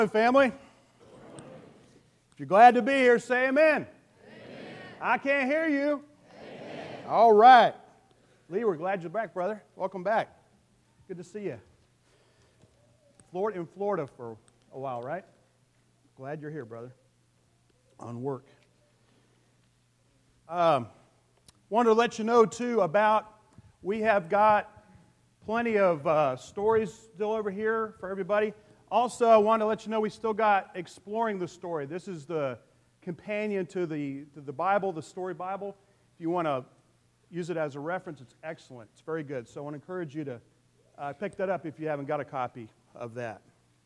Family, if you're glad to be here, say amen. Amen. I can't hear you. Amen. All right. Lee, we're glad you're back, brother. Welcome back. Good to see you. In Florida for a while, right? Glad you're here, brother. On work. Wanted to let you know, too, about we have got plenty of stories still over here for everybody. Also, I want to let you know we still got Exploring the Story. This is the companion to the Bible, the Story Bible. If you want to use it as a reference, it's excellent. It's very good. So I want to encourage you to pick that up if you haven't got a copy of that.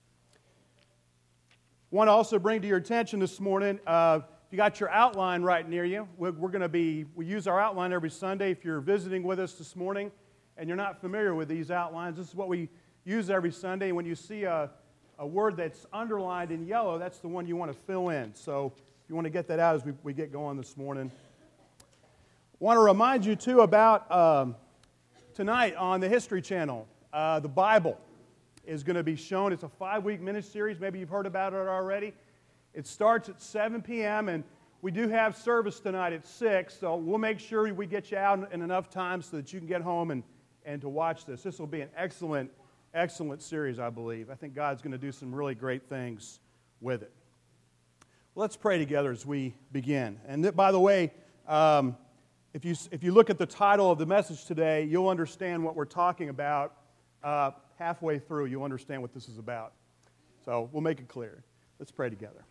I want to also bring to your attention this morning, if you got your outline right near you, we use our outline every Sunday. If you're visiting with us this morning and you're not familiar with these outlines, this is what we use every Sunday. When you see a word that's underlined in yellow, that's the one you want to fill in. So if you want to get that out as we get going this morning. I want to remind you, too, about tonight on the History Channel. The Bible is going to be shown. It's a 5-week miniseries. Maybe you've heard about it already. It starts at 7 p.m., and we do have service tonight at 6, so we'll make sure we get you out in enough time so that you can get home and to watch this. This will be an excellent series, I believe. I think God's going to do some really great things with it. Let's pray together as we begin. And by the way, if you look at the title of the message today, you'll understand what we're talking about halfway through. You'll understand what this is about. So we'll make it clear. Let's pray together.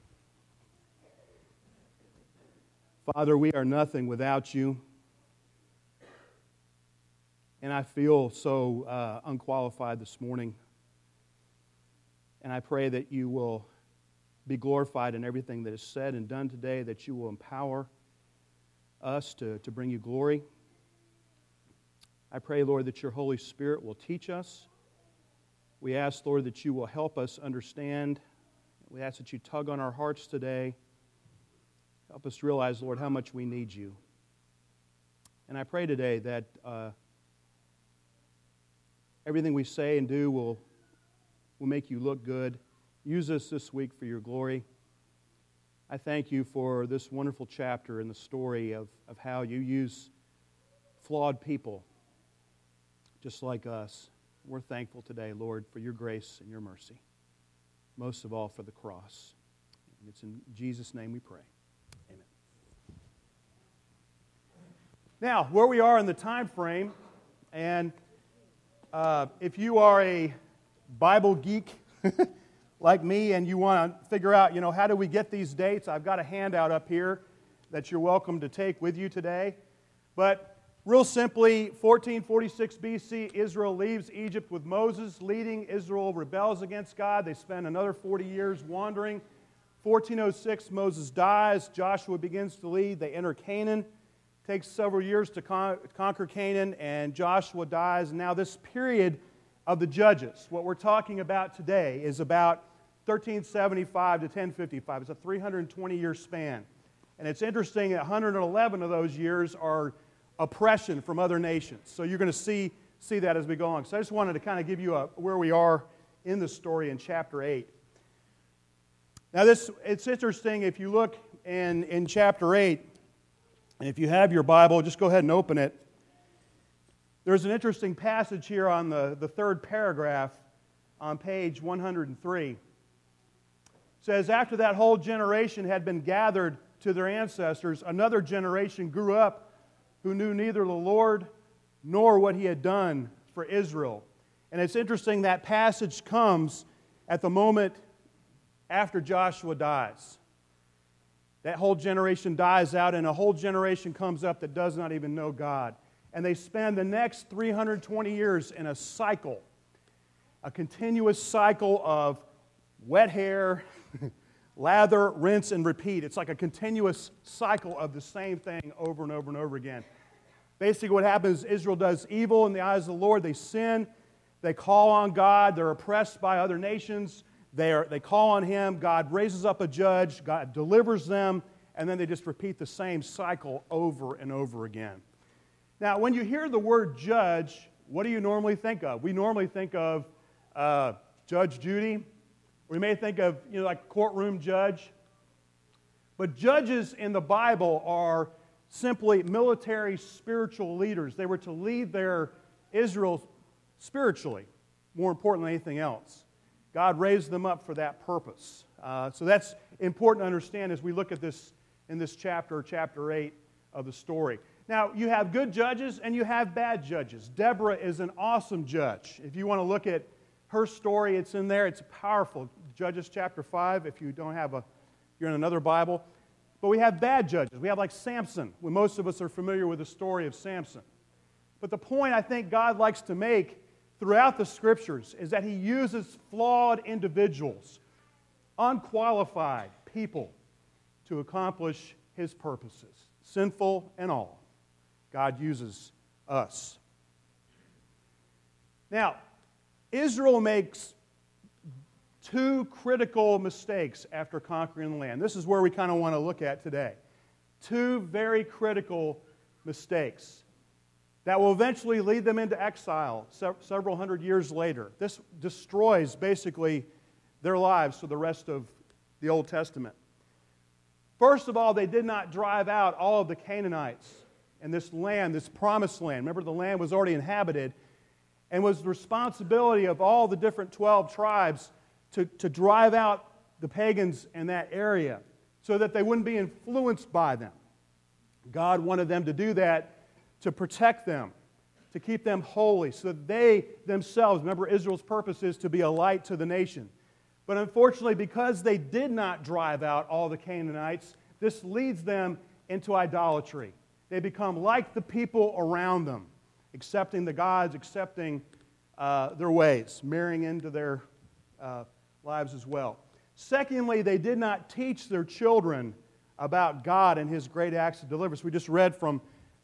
Father, we are nothing without you. And I feel so unqualified this morning. And I pray that you will be glorified in everything that is said and done today, that you will empower us to bring you glory. I pray, Lord, that your Holy Spirit will teach us. We ask, Lord, that you will help us understand. We ask that you tug on our hearts today. Help us realize, Lord, how much we need you. And I pray today that everything we say and do will make you look good. Use us this week for your glory. I thank you for this wonderful chapter in the story of how you use flawed people just like us. We're thankful today, Lord, for your grace and your mercy. Most of all, for the cross. And it's in Jesus' name we pray. Amen. Now, where we are in the time frame, and if you are a Bible geek like me and you want to figure out, how do we get these dates, I've got a handout up here that you're welcome to take with you today. But real simply, 1446 BC, Israel leaves Egypt with Moses leading. Israel rebels against God. They spend another 40 years wandering. 1406, Moses dies. Joshua begins to lead. They enter Canaan. Takes several years to conquer Canaan, and Joshua dies. Now this period of the Judges, what we're talking about today, is about 1375 to 1055. It's a 320-year span. And it's interesting that 111 of those years are oppression from other nations. So you're going to see that as we go along. So I just wanted to kind of give you where we are in the story in chapter 8. Now it's interesting if you look in chapter 8, and if you have your Bible, just go ahead and open it. There's an interesting passage here on the third paragraph on page 103. It says, after that whole generation had been gathered to their ancestors, another generation grew up who knew neither the Lord nor what He had done for Israel. And it's interesting that passage comes at the moment after Joshua dies. That whole generation dies out, and a whole generation comes up that does not even know God. And they spend the next 320 years in a cycle, a continuous cycle of wet hair, lather, rinse, and repeat. It's like a continuous cycle of the same thing over and over and over again. Basically what happens is Israel does evil in the eyes of the Lord. They sin. They call on God. They're oppressed by other nations. They call on Him. God raises up a judge. God delivers them. And then they just repeat the same cycle over and over again. Now, when you hear the word judge, what do you normally think of? We normally think of Judge Judy, We may think of, like courtroom judge. But judges in the Bible are simply military spiritual leaders. They were to lead their Israel spiritually, more important than anything else. God raised them up for that purpose. So that's important to understand as we look at this in this chapter 8 of the story. Now, you have good judges and you have bad judges. Deborah is an awesome judge. If you want to look at her story, it's in there. It's powerful. Judges chapter 5, if you don't have you're in another Bible. But we have bad judges. We have like Samson, when most of us are familiar with the story of Samson. But the point I think God likes to make throughout the Scriptures is that He uses flawed individuals, unqualified people, to accomplish His purposes, sinful and all. God uses us. Now, Israel makes two critical mistakes after conquering the land. This is where we kind of want to look at today. Two very critical mistakes that will eventually lead them into exile several hundred years later. This destroys basically their lives for the rest of the Old Testament. First of all, they did not drive out all of the Canaanites in this land, this promised land. Remember, the land was already inhabited and was the responsibility of all the different 12 tribes to drive out the pagans in that area so that they wouldn't be influenced by them. God wanted them to do that to protect them, to keep them holy, so that they themselves, remember Israel's purpose is to be a light to the nation. But unfortunately, because they did not drive out all the Canaanites, this leads them into idolatry. They become like the people around them, accepting the gods, accepting their ways, marrying into their lives as well. Secondly, they did not teach their children about God and His great acts of deliverance. We just read from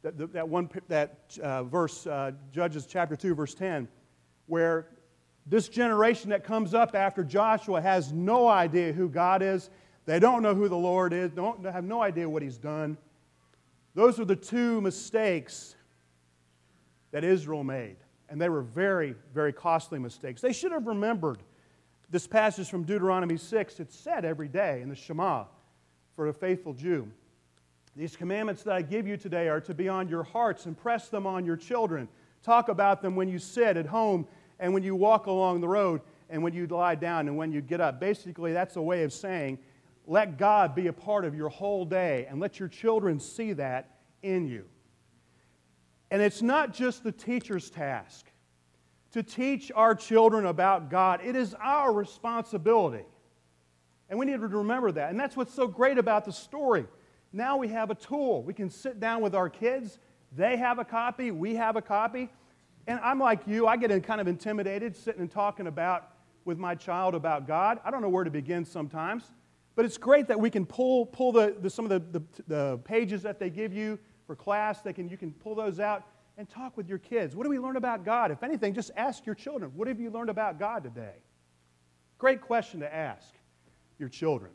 that verse, Judges chapter 2, verse 10, where this generation that comes up after Joshua has no idea who God is. They don't know who the Lord is. They have no idea what He's done. Those are the two mistakes that Israel made. And they were very, very costly mistakes. They should have remembered this passage from Deuteronomy 6. It's said every day in the Shema for a faithful Jew. These commandments that I give you today are to be on your hearts. Impress them on your children. Talk about them when you sit at home and when you walk along the road and when you lie down and when you get up. Basically, that's a way of saying, let God be a part of your whole day and let your children see that in you. And it's not just the teacher's task to teach our children about God. It is our responsibility. And we need to remember that. And that's what's so great about the story. Now we have a tool. We can sit down with our kids. They have a copy. We have a copy. And I'm like you. I get kind of intimidated sitting and talking with my child about God. I don't know where to begin sometimes. But it's great that we can pull some of the pages that they give you for class. You can pull those out and talk with your kids. What do we learn about God? If anything, just ask your children, what have you learned about God today? Great question to ask your children.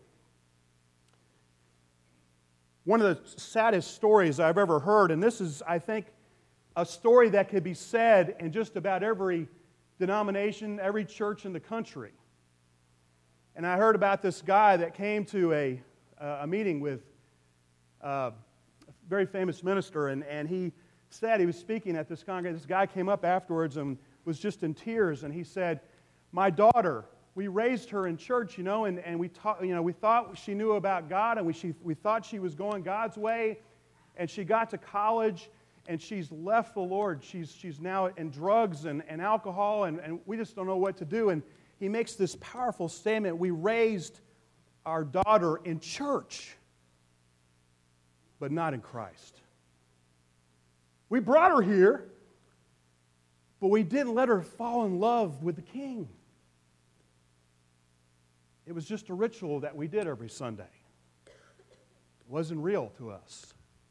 One of the saddest stories I've ever heard, and this is, I think, a story that could be said in just about every denomination, every church in the country. And I heard about this guy that came to a meeting with a very famous minister, and he said, he was speaking at this congregation. This guy came up afterwards and was just in tears, and he said, my daughter, we raised her in church, and we thought she knew about God, and we thought she was going God's way, and she got to college, and she's left the Lord. She's now in drugs and alcohol, and we just don't know what to do. And he makes this powerful statement, we raised our daughter in church, but not in Christ. We brought her here, but we didn't let her fall in love with the King. It was just a ritual that we did every Sunday. It wasn't real to us.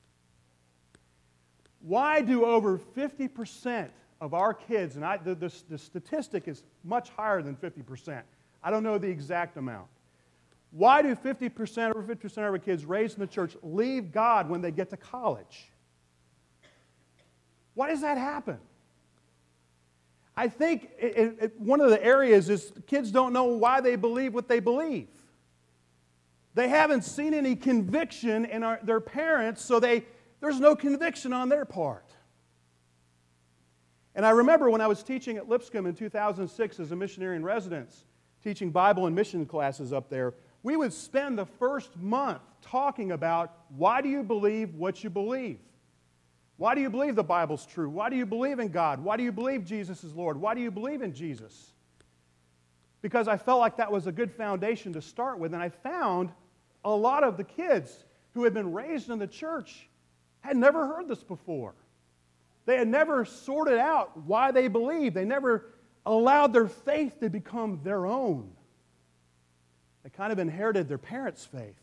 Why do over 50% of our kids, and the statistic is much higher than 50%. I don't know the exact amount. Why do over 50% of our kids raised in the church leave God when they get to college? Why does that happen? I think one of the areas is kids don't know why they believe what they believe. They haven't seen any conviction in their parents, so there's no conviction on their part. And I remember when I was teaching at Lipscomb in 2006 as a missionary in residence, teaching Bible and mission classes up there, we would spend the first month talking about why do you believe what you believe? Why do you believe the Bible's true? Why do you believe in God? Why do you believe Jesus is Lord? Why do you believe in Jesus? Because I felt like that was a good foundation to start with, and I found a lot of the kids who had been raised in the church had never heard this before. They had never sorted out why they believed. They never allowed their faith to become their own. They kind of inherited their parents' faith.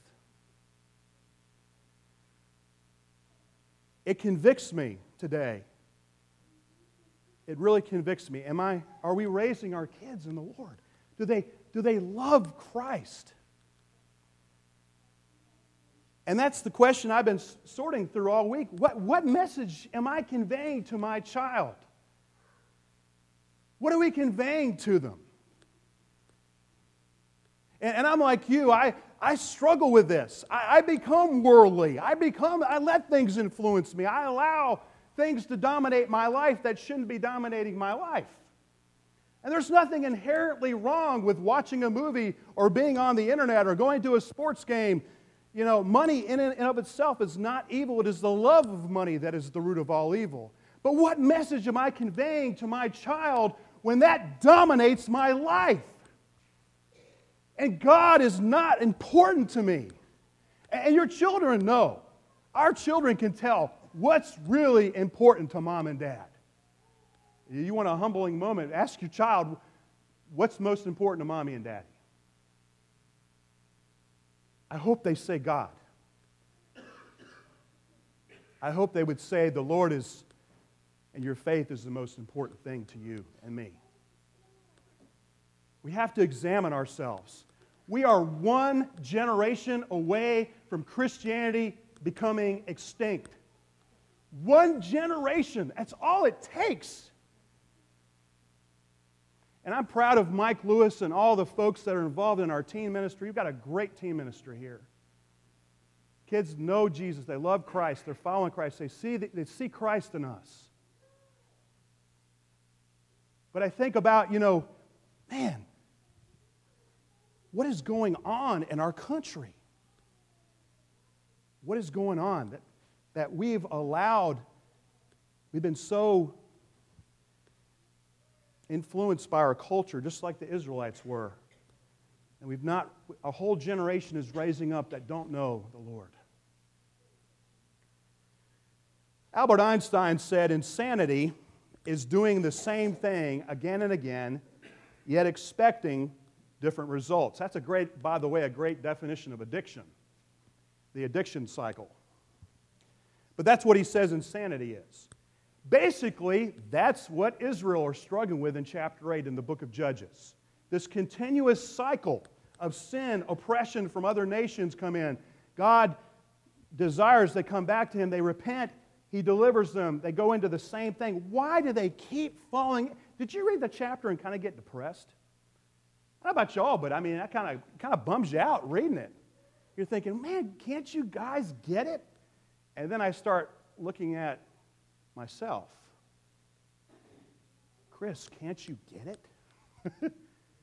It convicts me today. It really convicts me. Are we raising our kids in the Lord? Do they love Christ? And that's the question I've been sorting through all week. What message am I conveying to my child? What are we conveying to them? And I'm like you, I struggle with this. I become worldly. I let things influence me. I allow things to dominate my life that shouldn't be dominating my life. And there's nothing inherently wrong with watching a movie or being on the internet or going to a sports game. You know, money in and of itself is not evil. It is the love of money that is the root of all evil. But what message am I conveying to my child when that dominates my life? And God is not important to me. And your children know. Our children can tell what's really important to mom and dad. You want a humbling moment, ask your child, what's most important to mommy and daddy? I hope they say God. I hope they would say the Lord is, and your faith is the most important thing to you and me. We have to examine ourselves. We are one generation away from Christianity becoming extinct. One generation. That's all it takes. And I'm proud of Mike Lewis and all the folks that are involved in our teen ministry. We've got a great teen ministry here. Kids know Jesus. They love Christ. They're following Christ. They see Christ in us. But I think about, man, what is going on in our country? What is going on that we've been so influenced by our culture, just like the Israelites were. And a whole generation is raising up that don't know the Lord. Albert Einstein said, insanity is doing the same thing again and again, yet expecting different results. That's by the way, a great definition of addiction. The addiction cycle. But that's what he says insanity is. Basically, that's what Israel are struggling with in chapter 8 in the book of Judges. This continuous cycle of sin, oppression from other nations come in. God desires they come back to Him. They repent. He delivers them. They go into the same thing. Why do they keep falling? Did you read the chapter and kind of get depressed? I don't know about y'all, but that kind of bums you out reading it. You're thinking, man, can't you guys get it? And then I start looking at myself. Chris, can't you get it?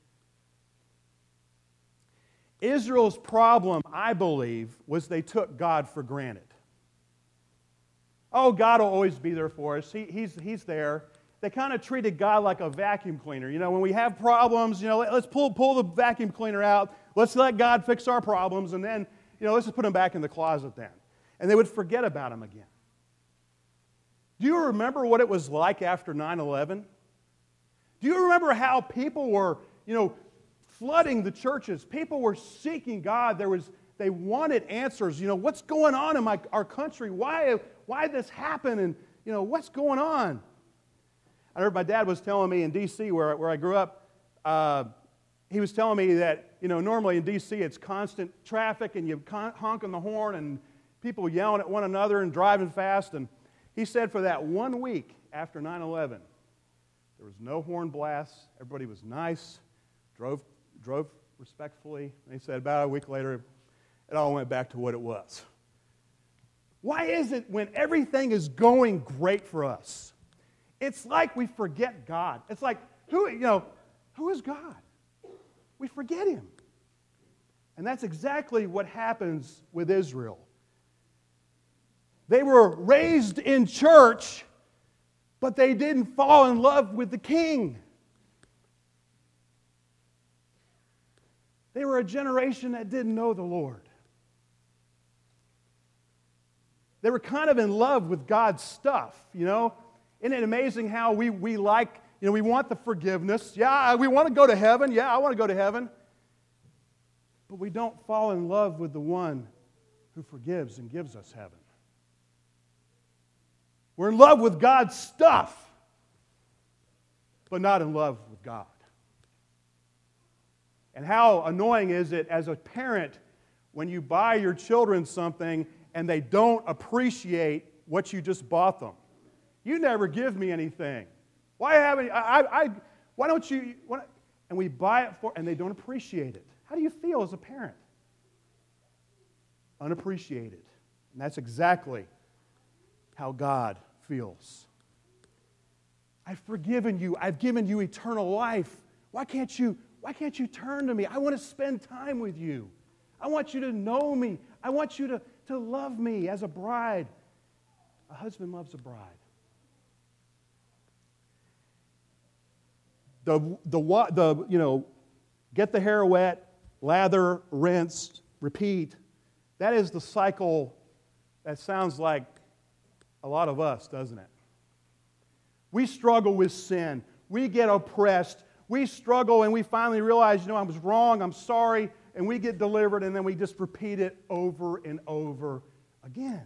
Israel's problem, I believe, was they took God for granted. Oh, God will always be there for us. He's there. They kind of treated God like a vacuum cleaner. When we have problems, let's pull the vacuum cleaner out. Let's let God fix our problems, and then, let's just put them back in the closet then. And they would forget about Him again. Do you remember what it was like after 9/11? Do you remember how people were, flooding the churches? People were seeking God. They wanted answers. What's going on in our country? Why this happen? And, what's going on? I heard my dad was telling me in D.C., where I grew up, he was telling me that, normally in D.C. it's constant traffic and you honk on the horn and people yelling at one another and driving fast. And he said for that 1 week after 9/11, There was no horn blasts. Everybody was nice, drove respectfully. And he said about a week later, it all went back to what it was. Why is it when everything is going great for us, it's like we forget God? It's like, who is God? We forget Him. And that's exactly what happens with Israel. They were raised in church, but they didn't fall in love with the king. They were a generation that didn't know the Lord. They were kind of in love with God's stuff, you know. Isn't it amazing how we like, we want the forgiveness. Yeah, we want to go to heaven. Yeah, I want to go to heaven. But we don't fall in love with the one who forgives and gives us heaven. We're in love with God's stuff, but not in love with God. And how annoying is it as a parent when you buy your children something and they don't appreciate what you just bought them? You never give me anything. Why haven't why don't you? And we buy it and they don't appreciate it. How do you feel as a parent? Unappreciated. And that's exactly how God feels. I've forgiven you. I've given you eternal life. Why can't you turn to me? I want to spend time with you. I want you to know me. I want you to love me as a bride. A husband loves a bride. Get the hair wet, lather, rinse, repeat. That is the cycle that sounds like a lot of us, doesn't it? We struggle with sin. We get oppressed. We struggle and we finally realize, I was wrong, I'm sorry, and we get delivered, and then we just repeat it over and over again.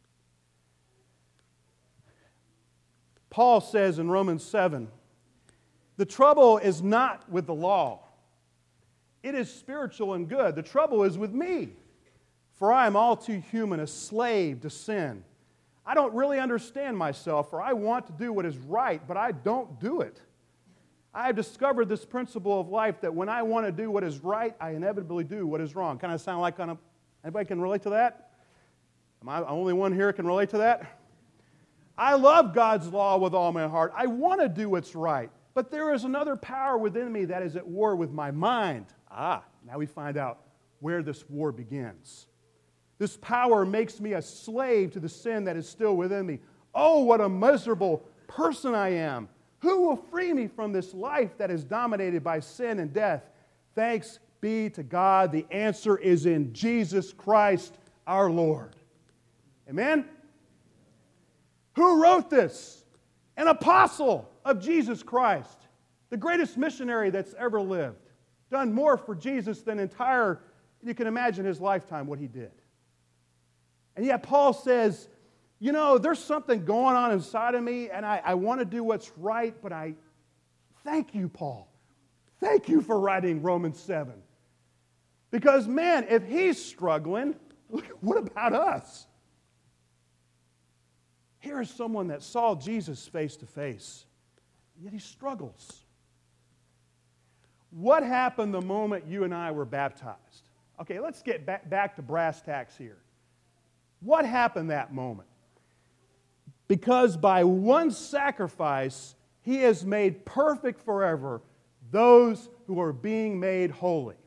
Paul says in Romans 7, the trouble is not with the law. It is spiritual and good. The trouble is with me, for I am all too human, a slave to sin. I don't really understand myself, for I want to do what is right, but I don't do it. I have discovered this principle of life that when I want to do what is right, I inevitably do what is wrong. Kind of sound like anybody can relate to that? Am I the only one here that can relate to that? I love God's law with all my heart. I want to do what's right. But there is another power within me that is at war with my mind. Now we find out where this war begins. This power makes me a slave to the sin that is still within me. Oh, what a miserable person I am. Who will free me from this life that is dominated by sin and death? Thanks be to God. The answer is in Jesus Christ our Lord. Amen? Who wrote this? An apostle of Jesus Christ, the greatest missionary that's ever lived. Done more for Jesus than you can imagine his lifetime, what he did. And yet Paul says, there's something going on inside of me, and I want to do what's right, but thank you, Paul. Thank you for writing Romans 7. Because, man, if he's struggling, what about us? Here is someone that saw Jesus face to face, yet he struggles. What happened the moment you and I were baptized? Okay, let's get back to brass tacks here. What happened that moment? Because by one sacrifice, he has made perfect forever those who are being made holy.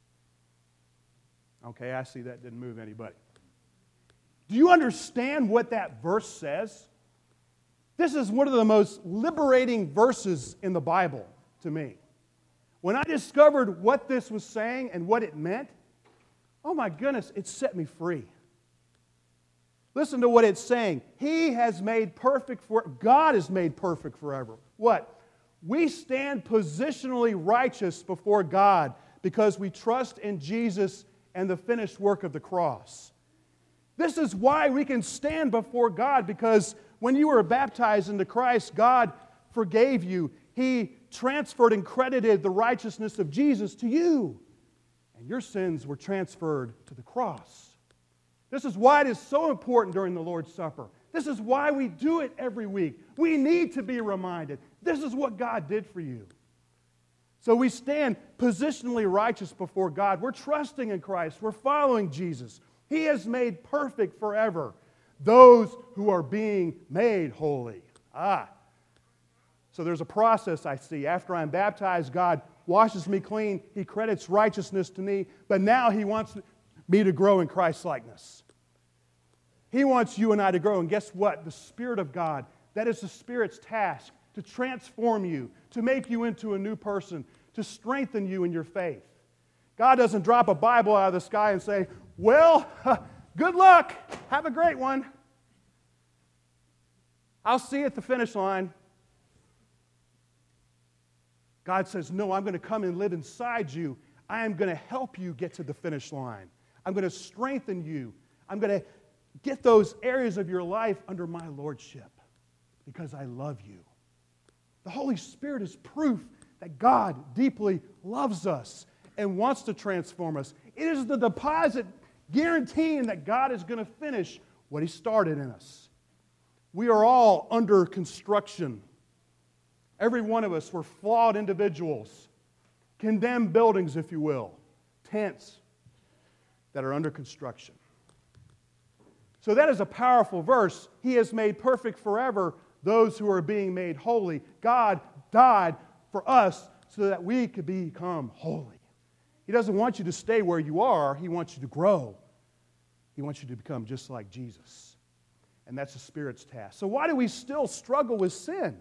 Okay, I see that didn't move anybody. Do you understand what that verse says? This is one of the most liberating verses in the Bible to me. When I discovered what this was saying and what it meant, oh my goodness, it set me free. Listen to what it's saying. He has made perfect God is made perfect forever. What? We stand positionally righteous before God because we trust in Jesus and the finished work of the cross. This is why we can stand before God, because when you were baptized into Christ, God forgave you. He transferred and credited the righteousness of Jesus to you, and your sins were transferred to the cross. This is why it is so important during the Lord's Supper. This is why we do it every week. We need to be reminded. This is what God did for you. So we stand positionally righteous before God. We're trusting in Christ. We're following Jesus. He has made perfect forever those who are being made holy. So there's a process I see. After I'm baptized, God washes me clean. He credits righteousness to me. But now He wants me to grow in Christ-likeness. He wants you and I to grow. And guess what? The Spirit of God, that is the Spirit's task, to transform you, to make you into a new person, to strengthen you in your faith. God doesn't drop a Bible out of the sky and say, well, good luck. Have a great one. I'll see you at the finish line. God says, no, I'm going to come and live inside you. I am going to help you get to the finish line. I'm going to strengthen you. I'm going to get those areas of your life under my lordship because I love you. The Holy Spirit is proof that God deeply loves us and wants to transform us. It is the deposit guaranteeing that God is going to finish what He started in us. We are all under construction. Every one of us were flawed individuals, condemned buildings, if you will, tents that are under construction. So that is a powerful verse. He has made perfect forever those who are being made holy. God died for us so that we could become holy. He doesn't want you to stay where you are. He wants you to grow. He wants you to become just like Jesus. And that's the Spirit's task. So why do we still struggle with sin?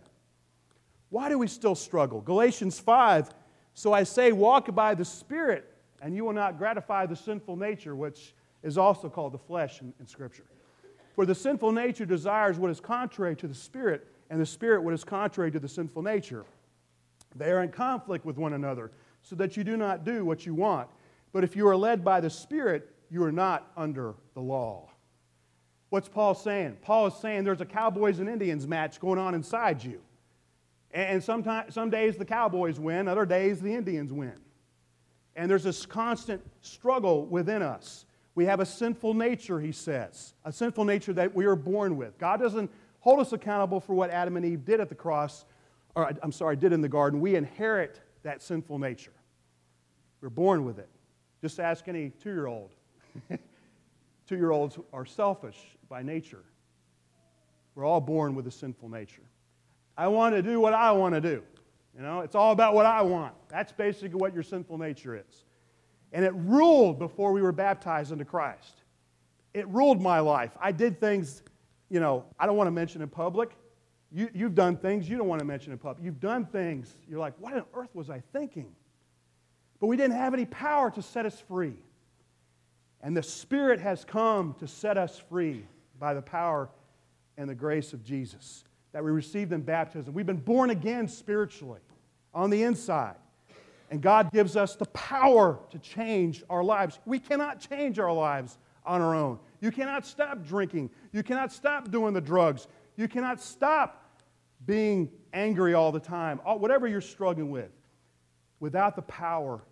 Why do we still struggle? Galatians 5, so I say, walk by the Spirit, and you will not gratify the sinful nature, which is also called the flesh in Scripture. For the sinful nature desires what is contrary to the Spirit, and the Spirit what is contrary to the sinful nature. They are in conflict with one another, so that you do not do what you want. But if you are led by the Spirit, you are not under the law. What's Paul saying? Paul is saying there's a Cowboys and Indians match going on inside you. And some days the Cowboys win, other days the Indians win. And there's this constant struggle within us. We have a sinful nature, he says, a sinful nature that we are born with. God doesn't hold us accountable for what Adam and Eve did at the cross, did in the garden. We inherit that sinful nature. We're born with it. Just ask any 2-year-old. 2-year-olds are selfish by nature. We're all born with a sinful nature. I want to do what I want to do. You know, it's all about what I want. That's basically what your sinful nature is. And it ruled before we were baptized into Christ. It ruled my life. I did things, I don't want to mention in public. You've done things you don't want to mention in public. You've done things, you're like, what on earth was I thinking? But we didn't have any power to set us free. And the Spirit has come to set us free by the power and the grace of Jesus that we received in baptism. We've been born again spiritually on the inside. And God gives us the power to change our lives. We cannot change our lives on our own. You cannot stop drinking. You cannot stop doing the drugs. You cannot stop being angry all the time, whatever you're struggling with, without the power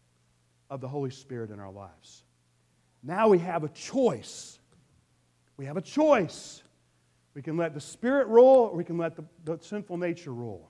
of the Holy Spirit in our lives. Now we have a choice. We have a choice. We can let the Spirit rule, or we can let the sinful nature rule.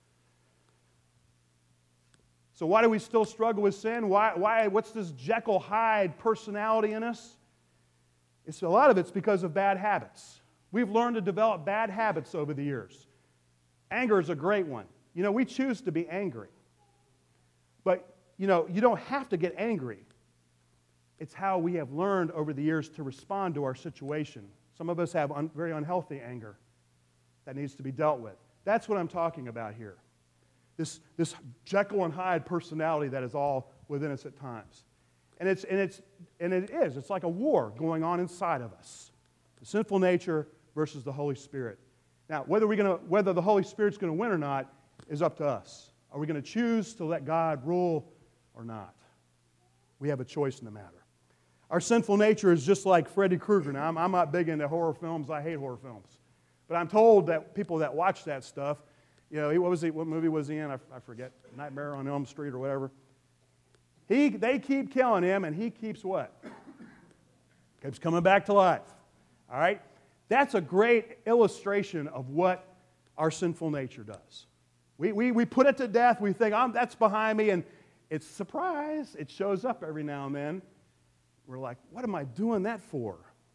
So why do we still struggle with sin? What's this Jekyll Hyde personality in us? A lot of it's because of bad habits. We've learned to develop bad habits over the years. Anger is a great one. We choose to be angry. But, you don't have to get angry. It's how we have learned over the years to respond to our situation. Some of us have very unhealthy anger that needs to be dealt with. That's what I'm talking about here. This Jekyll and Hyde personality that is all within us at times. And it is. It's like a war going on inside of us. The sinful nature versus the Holy Spirit. Now, whether the Holy Spirit's going to win or not is up to us. Are we going to choose to let God rule or not? We have a choice in the matter. Our sinful nature is just like Freddy Krueger. Now, I'm not big into horror films. I hate horror films. But I'm told that people that watch that stuff, what movie was he in? I forget. Nightmare on Elm Street or whatever. They keep killing him, and he keeps what? Keeps coming back to life. All right? That's a great illustration of what our sinful nature does. We put it to death. We think, that's behind me. And it's a surprise. It shows up every now and then. We're like, what am I doing that for?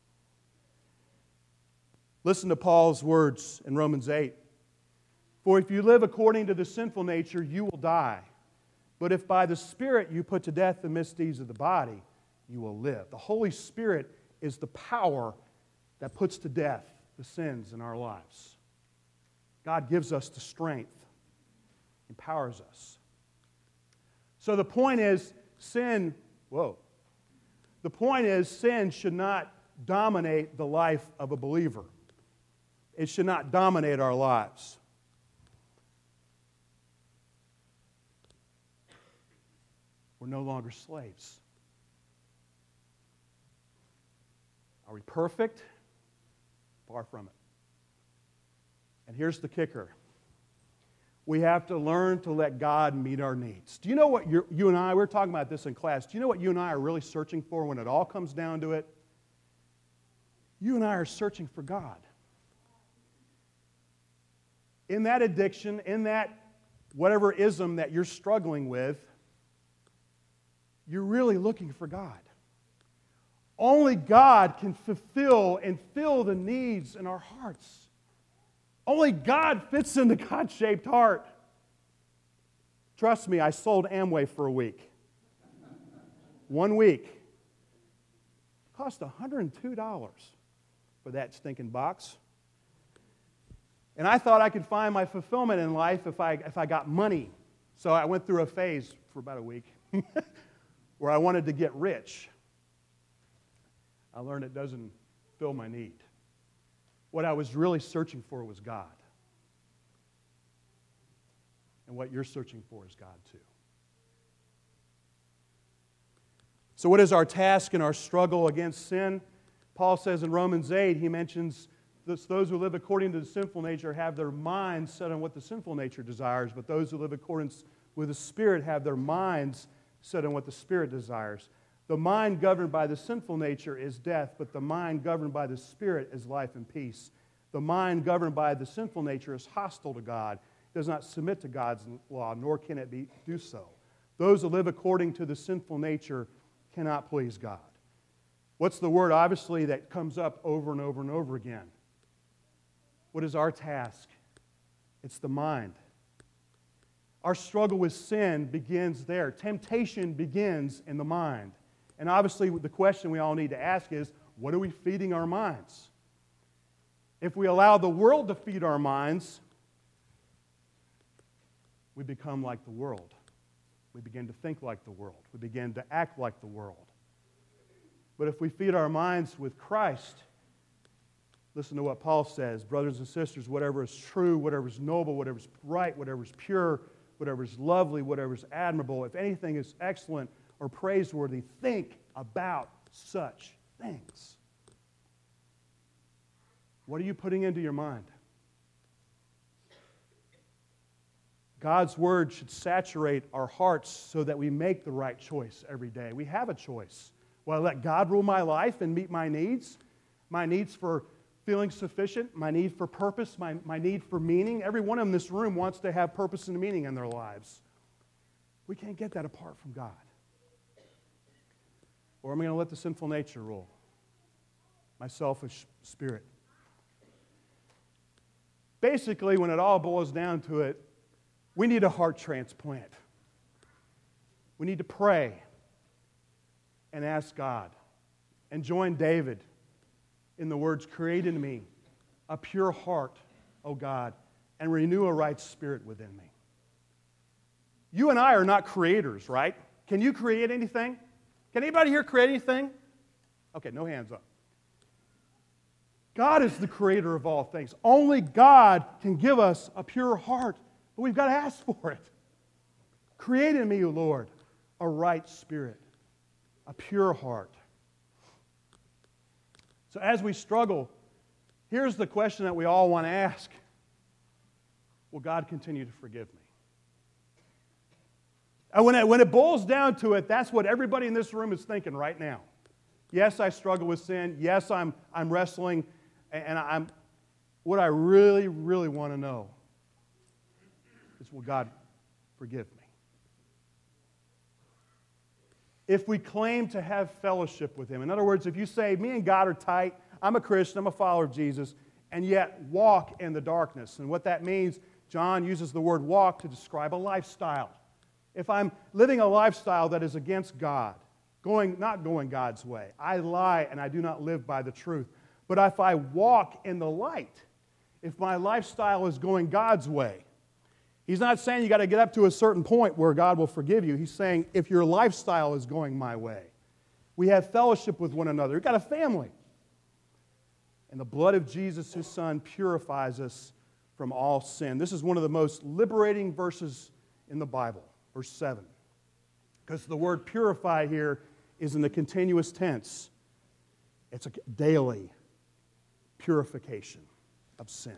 Listen to Paul's words in Romans 8. For if you live according to the sinful nature, you will die. But if by the Spirit you put to death the misdeeds of the body, you will live. The Holy Spirit is the power that puts to death the sins in our lives. God gives us the strength, empowers us. So the point is, sin should not dominate the life of a believer. It should not dominate our lives. We're no longer slaves. Are we perfect? Far from it. And here's the kicker. We have to learn to let God meet our needs. Do you know what you and I, we were talking about this in class, do you know what you and I are really searching for when it all comes down to it? You and I are searching for God. In that addiction, in that whatever ism that you're struggling with, you're really looking for God. Only God can fulfill and fill the needs in our hearts. Only God fits in the God-shaped heart. Trust me, I sold Amway for a week. 1 week. It cost $102 for that stinking box. And I thought I could find my fulfillment in life if I got money. So I went through a phase for about a week where I wanted to get rich. I learned it doesn't fill my need. What I was really searching for was God. And what you're searching for is God too. So what is our task in our struggle against sin? Paul says in Romans 8, he mentions those who live according to the sinful nature have their minds set on what the sinful nature desires, but those who live according with the Spirit have their minds set on what the Spirit desires. The mind governed by the sinful nature is death, but the mind governed by the Spirit is life and peace. The mind governed by the sinful nature is hostile to God, does not submit to God's law, nor can it do so. Those who live according to the sinful nature cannot please God. What's the word, obviously, that comes up over and over and over again? What is our task? It's the mind. Our struggle with sin begins there. Temptation begins in the mind. And obviously, the question we all need to ask is, what are we feeding our minds? If we allow the world to feed our minds, we become like the world. We begin to think like the world. We begin to act like the world. But if we feed our minds with Christ, listen to what Paul says, brothers and sisters, whatever is true, whatever is noble, whatever is right, whatever is pure, whatever is lovely, whatever is admirable, if anything is excellent or praiseworthy, think about such things. What are you putting into your mind? God's Word should saturate our hearts so that we make the right choice every day. We have a choice. Will I let God rule my life and meet my needs? My needs for feeling sufficient, my need for purpose, my need for meaning. Every one in this room wants to have purpose and meaning in their lives. We can't get that apart from God. Or am I going to let the sinful nature rule? My selfish spirit. Basically, when it all boils down to it, we need a heart transplant. We need to pray and ask God and join David in the words, create in me a pure heart, O God, and renew a right spirit within me. You and I are not creators, right? Can you create anything? Can anybody here create anything? Okay, no hands up. God is the creator of all things. Only God can give us a pure heart, but we've got to ask for it. Create in me, O Lord, a right spirit, a pure heart. So as we struggle, here's the question that we all want to ask. Will God continue to forgive me? And when it boils down to it, that's what everybody in this room is thinking right now. Yes, I struggle with sin. Yes, I'm wrestling. And what I really, really want to know is, will God forgive me? If we claim to have fellowship with Him, in other words, if you say, me and God are tight, I'm a Christian, I'm a follower of Jesus, and yet walk in the darkness. And what that means, John uses the word walk to describe a lifestyle. If I'm living a lifestyle that is against God, not going God's way, I lie and I do not live by the truth. But if I walk in the light, if my lifestyle is going God's way, He's not saying you got to get up to a certain point where God will forgive you. He's saying if your lifestyle is going my way, we have fellowship with one another. We've got a family. And the blood of Jesus, His Son, purifies us from all sin. This is one of the most liberating verses in the Bible, verse 7. Because the word purify here is in the continuous tense. It's a daily purification of sin.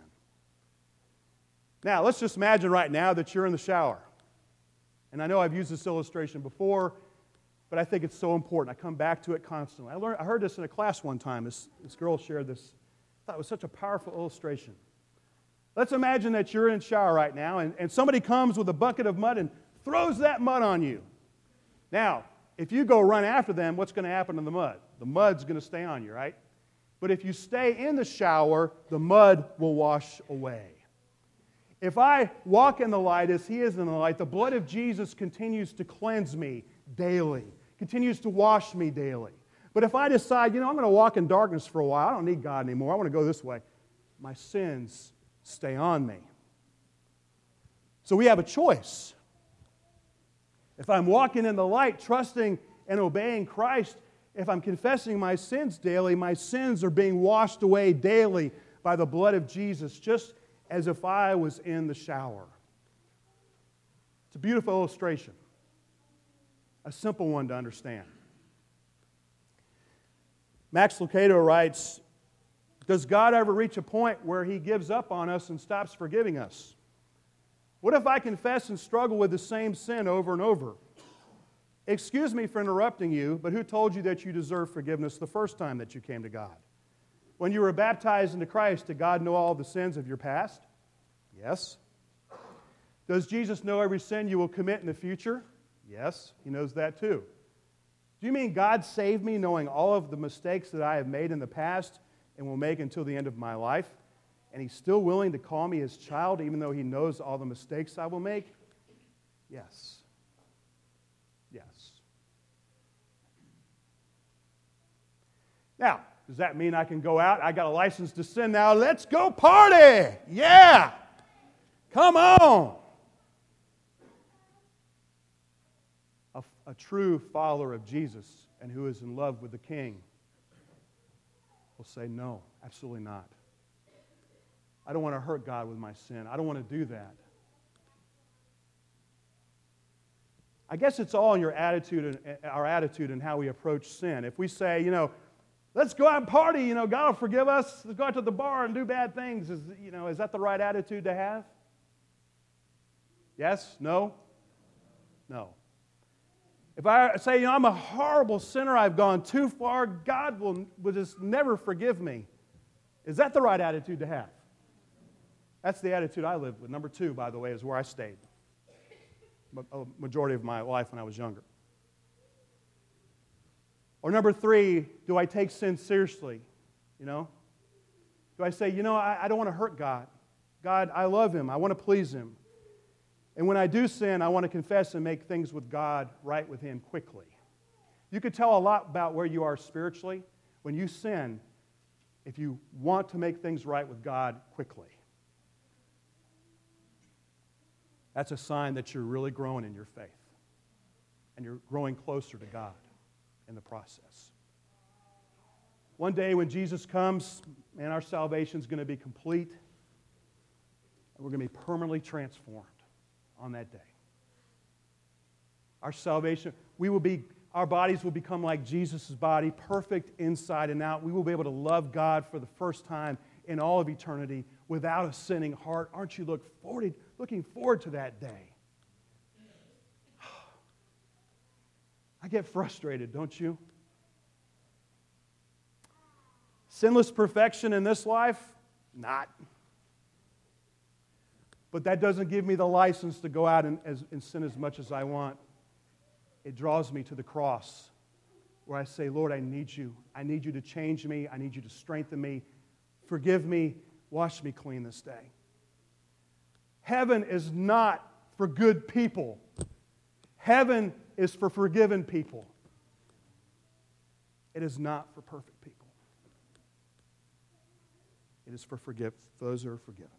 Now, let's just imagine right now that you're in the shower. And I know I've used this illustration before, but I think it's so important. I come back to it constantly. I heard this in a class one time. This girl shared this. I thought it was such a powerful illustration. Let's imagine that you're in the shower right now, and somebody comes with a bucket of mud and throws that mud on you. Now, if you go run after them, what's going to happen to the mud? The mud's going to stay on you, right? But if you stay in the shower, the mud will wash away. If I walk in the light as He is in the light, the blood of Jesus continues to cleanse me daily, continues to wash me daily. But if I decide, I'm going to walk in darkness for a while, I don't need God anymore, I want to go this way, my sins stay on me. So we have a choice. If I'm walking in the light, trusting and obeying Christ, if I'm confessing my sins daily, my sins are being washed away daily by the blood of Jesus, just as if I was in the shower. It's a beautiful illustration, a simple one to understand. Max Lucado writes, does God ever reach a point where He gives up on us and stops forgiving us? What if I confess and struggle with the same sin over and over? Excuse me for interrupting you, but who told you that you deserve forgiveness the first time that you came to God? When you were baptized into Christ, did God know all the sins of your past? Yes. Does Jesus know every sin you will commit in the future? Yes, He knows that too. Do you mean God saved me knowing all of the mistakes that I have made in the past and will make until the end of my life? And He's still willing to call me His child even though He knows all the mistakes I will make? Yes. Yes. Now, does that mean I can go out? I got a license to sin now. Let's go party! Yeah! Come on! A true follower of Jesus and who is in love with the King will say, no, absolutely not. I don't want to hurt God with my sin. I don't want to do that. I guess it's all in your attitude and our attitude and how we approach sin. If we say, let's go out and party, God will forgive us. Let's go out to the bar and do bad things. Is that the right attitude to have? Yes? No? No. If I say, I'm a horrible sinner, I've gone too far, God will just never forgive me. Is that the right attitude to have? That's the attitude I lived with. Number 2, by the way, is where I stayed. A majority of my life when I was younger. Or number 3, do I take sin seriously? Do I say, I don't want to hurt God. God, I love Him. I want to please Him. And when I do sin, I want to confess and make things with God right with Him quickly. You could tell a lot about where you are spiritually when you sin if you want to make things right with God quickly. That's a sign that you're really growing in your faith. And you're growing closer to God in the process. One day when Jesus comes, man, our salvation is going to be complete. And we're going to be permanently transformed on that day. Our salvation, our bodies will become like Jesus' body, perfect inside and out. We will be able to love God for the first time in all of eternity without a sinning heart. Aren't you looking forward to that day? I get frustrated, don't you? Sinless perfection in this life? Not. But that doesn't give me the license to go out and sin as much as I want. It draws me to the cross where I say, Lord, I need you. I need you to change me. I need you to strengthen me. Forgive me. Wash me clean this day. Heaven is not for good people. Heaven is for forgiven people. It is not for perfect people. It is for those who are forgiven.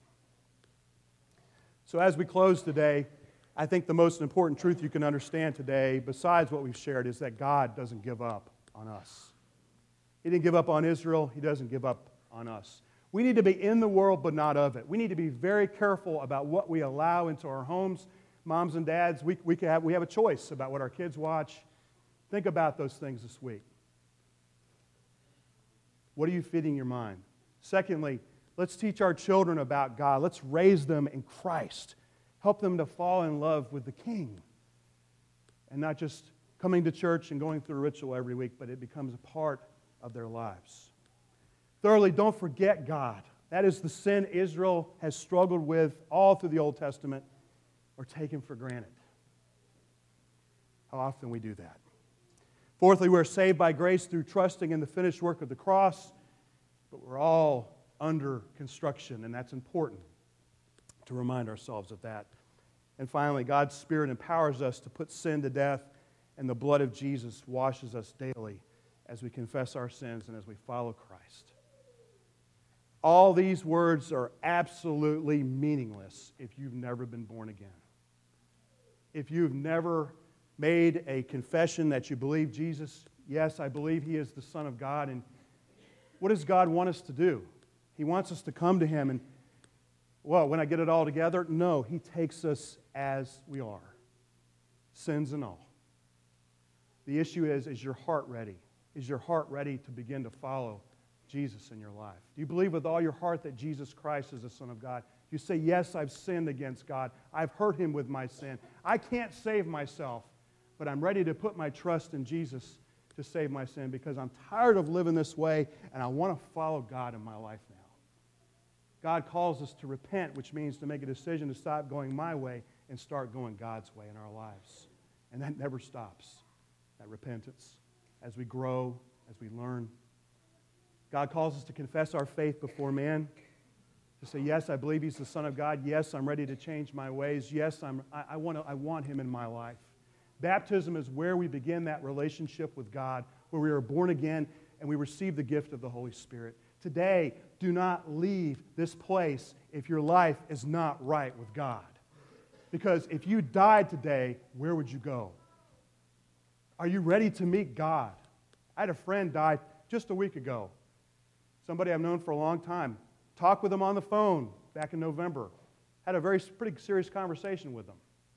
So as we close today, I think the most important truth you can understand today, besides what we've shared, is that God doesn't give up on us. He didn't give up on Israel. He doesn't give up on us. We need to be in the world, but not of it. We need to be very careful about what we allow into our homes. Moms and dads, we have a choice about what our kids watch. Think about those things this week. What are you feeding your mind? Secondly, let's teach our children about God. Let's raise them in Christ. Help them to fall in love with the King. And not just coming to church and going through a ritual every week, but it becomes a part of their lives. Thirdly, don't forget God. That is the sin Israel has struggled with all through the Old Testament, or taken for granted. How often we do that. Fourthly, we're saved by grace through trusting in the finished work of the cross, but we're all under construction, and that's important to remind ourselves of that. And finally, God's Spirit empowers us to put sin to death, and the blood of Jesus washes us daily as we confess our sins and as we follow Christ. All these words are absolutely meaningless if you've never been born again. If you've never made a confession that you believe Jesus, yes, I believe He is the Son of God, and what does God want us to do? He wants us to come to Him and, well, when I get it all together, no, He takes us as we are, sins and all. The issue is your heart ready? Is your heart ready to begin to follow Jesus in your life? Do you believe with all your heart that Jesus Christ is the Son of God? You say, yes, I've sinned against God. I've hurt Him with my sin. I can't save myself, but I'm ready to put my trust in Jesus to save my sin because I'm tired of living this way and I want to follow God in my life now. God calls us to repent, which means to make a decision to stop going my way and start going God's way in our lives. And that never stops, that repentance, as we grow, as we learn. God calls us to confess our faith before man, to say, yes, I believe He's the Son of God. Yes, I'm ready to change my ways. Yes, I want Him in my life. Baptism is where we begin that relationship with God, where we are born again and we receive the gift of the Holy Spirit. Today, do not leave this place if your life is not right with God. Because if you died today, where would you go? Are you ready to meet God? I had a friend die just a week ago. Somebody I've known for a long time. Talked with him on the phone back in November. Had a pretty serious conversation with him.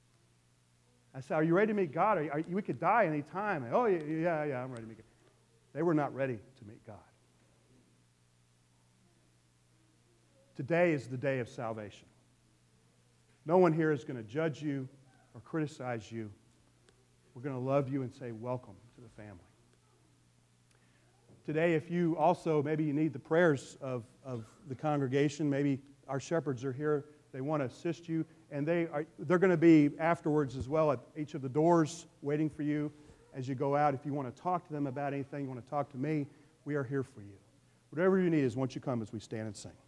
I said, are you ready to meet God? We could die any time. Oh, yeah, I'm ready to meet God. They were not ready to meet God. Today is the day of salvation. No one here is going to judge you or criticize you. We're going to love you and say, welcome to the family. Today, if you also, maybe you need the prayers of the congregation, maybe our shepherds are here, they want to assist you, and they're going to be afterwards as well at each of the doors waiting for you as you go out. If you want to talk to them about anything, you want to talk to me, we are here for you. Whatever you need is once you come as we stand and sing.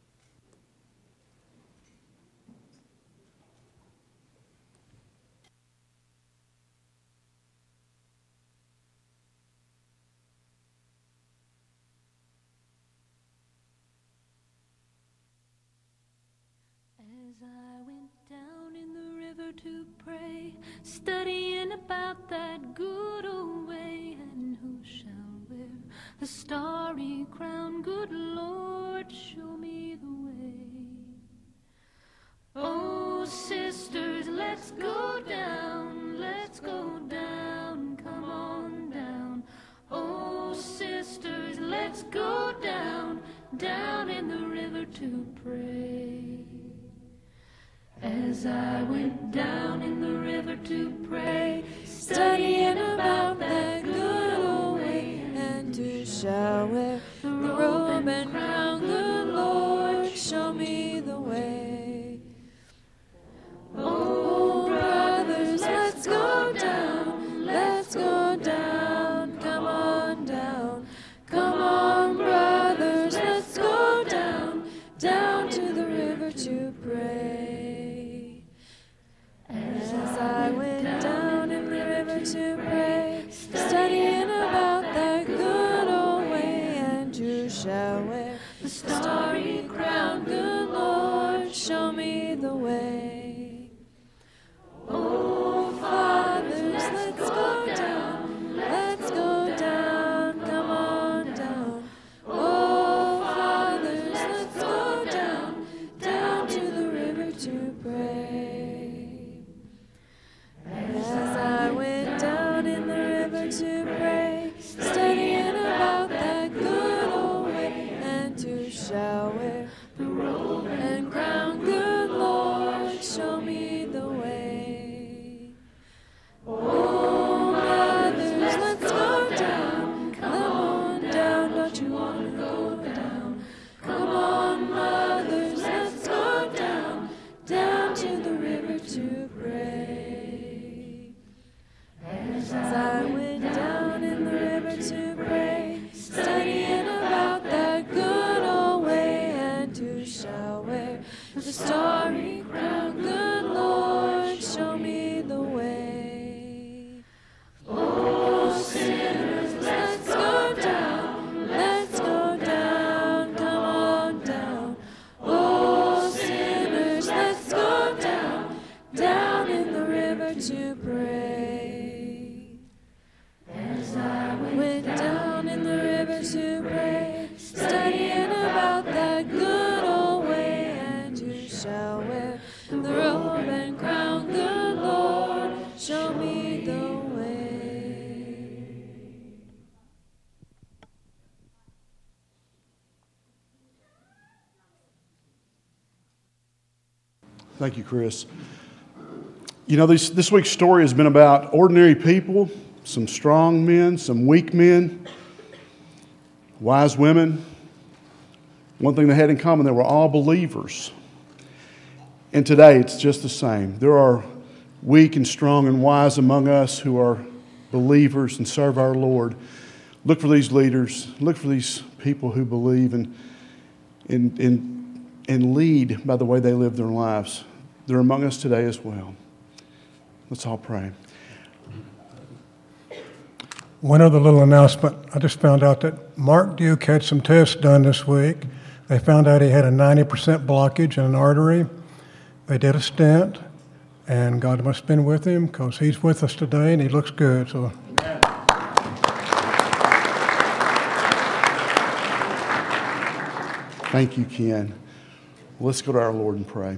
As I went down in the river to pray, studying about that good old way, and who shall wear the starry crown? Good Lord, show me the way. Oh, sisters, let's go down, come on down. Oh, sisters, let's go down in the river to pray. As I went down in the river to pray, studying about that good old way, and who shall wear the robe and crown? Good Lord, show me the way. shall wear the starry crown. Good Lord, show me the way. Oh, fathers, let's go down. Let's go down. Come on down. Oh, fathers, let's go down. Down to the river to pray. As I went down in the river to pray, studying about that good old way, and to shall wear the robe and crown. Good Lord, show me the way. Oh, mothers, let's go down. Come on down, don't you want to go down? Come on, mothers, let's go down, down to the river to pray. As I went down in the river to pray, studying about that good old way, and to shall wear the starry crown. Good Lord, show me the way. Oh, sinners, let's go down. Let's go down. Come on down. Oh, sinners, let's go down. Down in the river to pray. As I went down in the river to pray, studying about that good old way, and you shall wear the robe and crown. Good Lord, show me the way. Thank you, Chris. You know, this week's story has been about ordinary people, some strong men, some weak men, wise women. One thing they had in common, they were all believers. And today it's just the same. There are weak and strong and wise among us who are believers and serve our Lord. Look for these leaders. Look for these people who believe and lead by the way they live their lives. They're among us today as well. Let's all pray. One other little announcement. I just found out that Mark Duke had some tests done this week. They found out he had a 90% blockage in an artery. They did a stent, and God must have been with him because he's with us today and he looks good. So. Thank you, Ken. Let's go to our Lord and pray.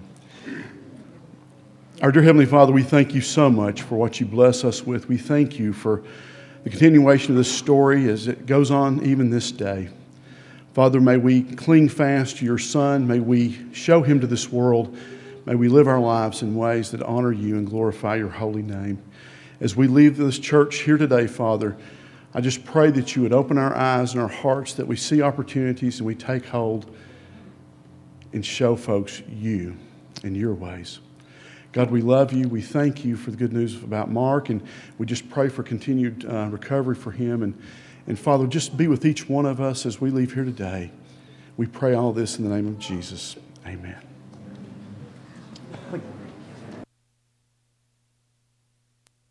Our dear Heavenly Father, we thank you so much for what you bless us with. We thank you for the continuation of this story as it goes on even this day. Father, may we cling fast to your Son. May we show him to this world. May we live our lives in ways that honor you and glorify your holy name. As we leave this church here today, Father, I just pray that you would open our eyes and our hearts, that we see opportunities and we take hold and show folks you and your ways. God, we love you. We thank you for the good news about Mark, and we just pray for continued recovery for him. And Father, just be with each one of us as we leave here today. We pray all this in the name of Jesus. Amen.